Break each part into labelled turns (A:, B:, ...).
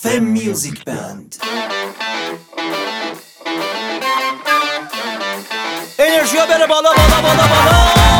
A: Fem Music Band. انرژی ها بره بالا بالا بالا بالا.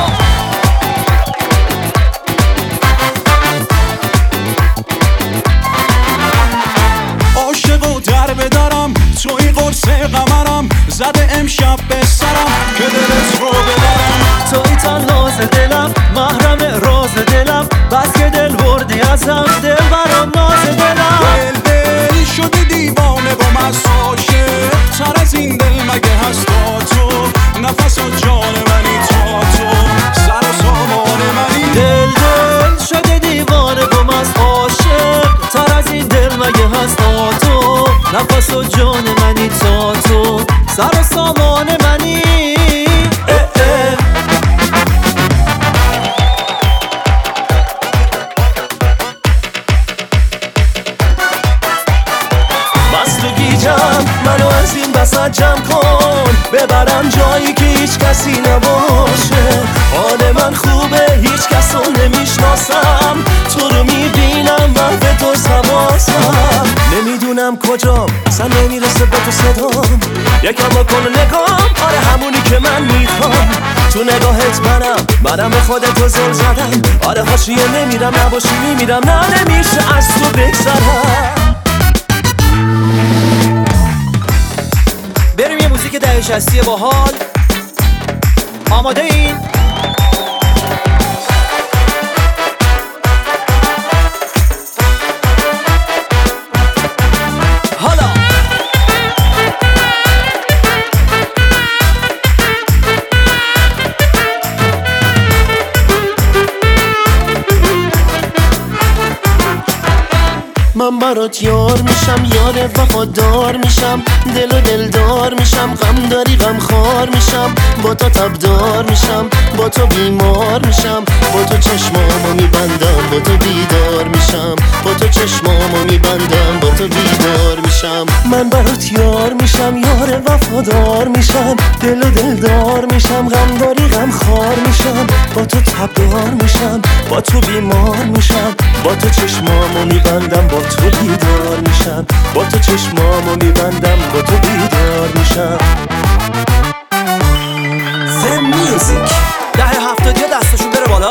B: عاشق و در بدارم تو این قرص قمرم زده امشب به سرم که دلت رو ببرم.
A: توی تناز دلم محرم راز دلم بس که دل بردی ازم دل برام ناز دلم.
B: دل شدی دیوانه با مست عاشق تر از این دل مگه هست تا تو نفس و جان منی تا تو سر و سامان منی.
A: دل شده دیوانه با مست عاشق تر از این دل مگه هست تا تو نفس و جان منی تا تو سر و سامان منی. منو از این بسط جمع کن ببرم جایی که هیچ کسی نباشه. حال من خوبه هیچ کس رو نمیشناسم تو رو میبینم من به تو سواسم. نمیدونم کجام اصلا نمیرسه به تو صدام یکم بکن نگام آره همونی که من میخوام. تو نگاهت منم به خودت زل زدم آره حاشیه نمیرم نباشی میمیرم نه نمیشه از تو بگذرم. بریم یه موزیک دهه 60 باحال. آماده این؟ حالا من برات یار میشم یار وفادار میشم دل و دلدار میشم غم داری غم خار میشم با تو تبدار میشم با تو بیمار میشم با تو چشمامو میبندم با تو بیدار میشم با تو چشمامو میبندم با تو بیدار میشم. من برات یار میشم یار وفادار میشم دل و دلدار میشم غم داری غم خار میشم با تو تبدار میشم با تو بیمار میشم با تو چشمامو میبندم با تو بیدار میشم با تو چشمامو میبندم با تو بیدار میشم. فم میوزیک دهه 70 دستشون بره بالا.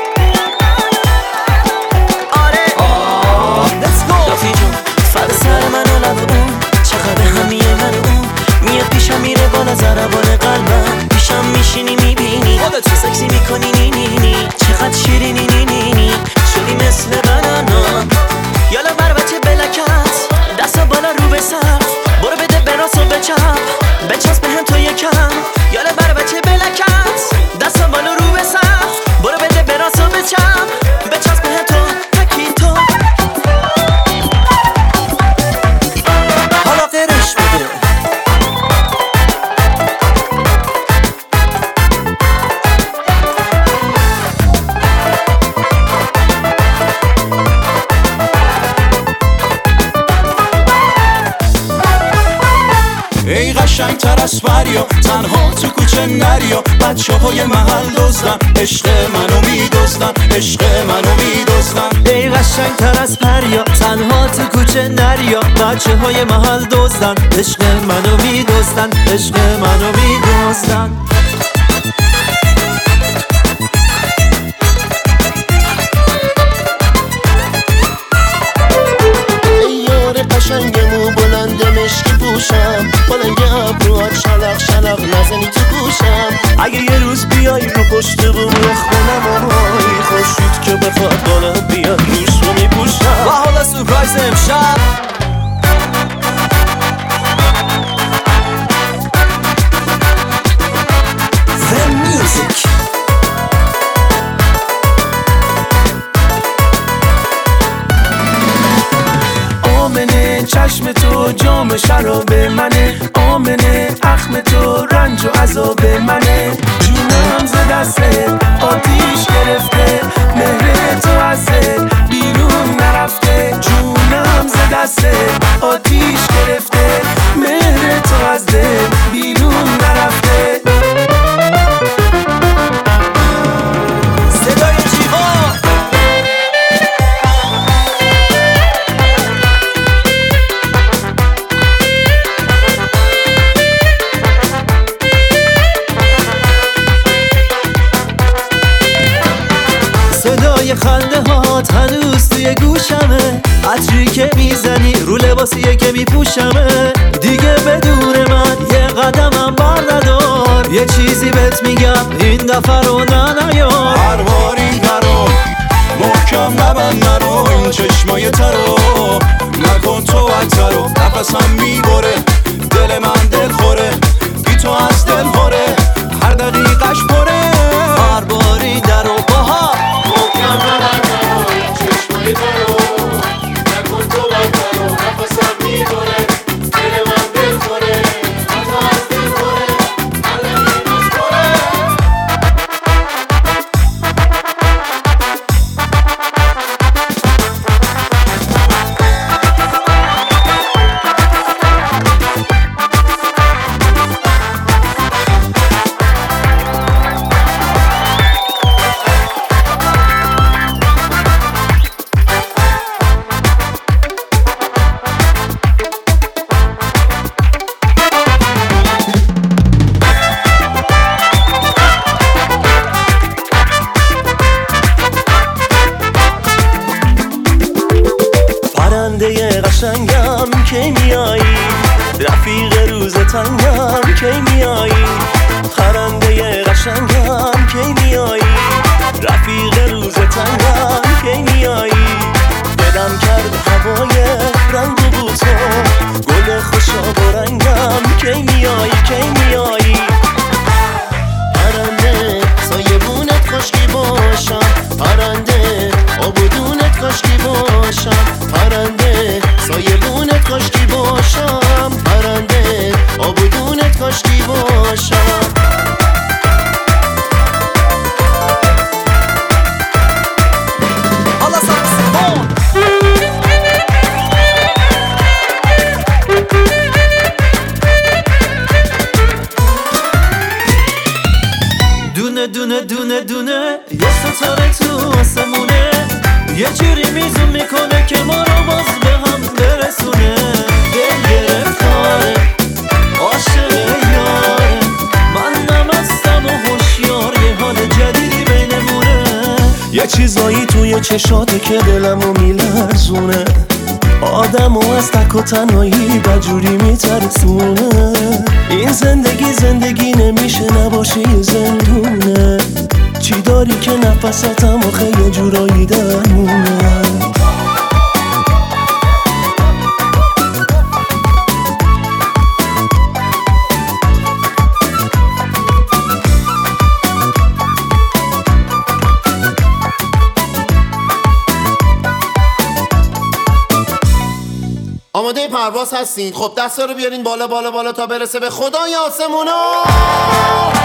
A: آره let's go. رفیق جون فر سر من و لب اون چقدر همیه من اون میاد پیشم میره بالا ضربان قلبم پیشم میشینی میبینی خودت سکسی میکنی نی نی نی چقدر شیرینی نی نی نی شدی مثل بنانا. یالا بر بچه بلکت دستا بالا رو به سقف برو بده به راست و به چپ بچسب بهم تو یکم. یالا بر بچه بلکت دستا بالا رو به سقف برو بده به راست و به چپ بچسب بهم تو تکی تو. حالا قرش بده
B: ای قشنگ تر از فریا تنها تو کوچه نریا بچه های محل دزدن عشق منو میدزدن عشق منو میدزدن.
A: ای قشنگ تر از پریا تنها تو کوچه نریا بچه های محل دزدن عشق منو میدزدن عشق منو میدزدن.
C: ای یار قشنگ مو بلند مشکی پوشم بلنگ ابروات شلق شلق نزنی تو گوشم.
A: اگه یه روز بیای رو پشت بوم خونم آی خوشید که بخواد بالا بیاد روش رو میپوشم. و حالا سورپرایز امشب The Music. آمنه چشم تو جام شراب منه آمنه اخم تو رنج و عذاب منه جونم ز دستت آتیش گرفته مهر تو ازت بیرون نرفته جونم ز دستت آتیش گرفته مهر تو از دل بیرون نرفته. صدای جیغا
B: عطری که میزنی رو لباسیه که میپوشمه، دیگه بدون من یه قدمم بر ندار. یه چیزی بهت میگم این دفعه رو نیار. هر بار این درو محکم نبند نرو، این چشمای ترو نکن تو عطرو. نفسم میبره دل من دل خوره، بی تو از دل خوره هر دقیقش پره. هر بار این درو باها
C: محکم نبند نرو، این چشمای ترو نکن تو عطرو. نفسم میبره دل من دل خوره، بی تو از دل خوره هر دقیقش پره.
A: پرنده قشنگم کی میایی، رفیق روز تنگم کی میایی. پرنده قشنگم کی میایی، رفیق روز تنگم کی میایی. دلم کرد هوای رنگ و بو تو، گل خوشاب و رنگم کی میایی کی میایی. پرنده سایبونت کاشکی باشم، پرنده آبودونت کاشکی باشم. پرنده سایبونت کاشکی باشم، پرنده آبودونت کاشکی باشم.
B: حالا ساکسیفون دونه دونه دونه دونه یه ستاره تو آسمونه، یه جوری میزون میکنه که ما رو باز به هم برسونه. دل گرفتاره عاشق یاره، من نمستم و هوشیار یه حال جدیدی بینمونه.
A: یه چیزایی توی چشاته که دلمو میلرزونه، آدمو از تک و تنهایی بجوری میترسونه. این زندگی نمیشه نباشی زندونه، چی داری که نفساتم آخه یه جورایی درمونه.
C: آماده پرواز هستین؟ خب دستا رو بیارین بالا بالا بالا تا برسه به خدای آسمونا.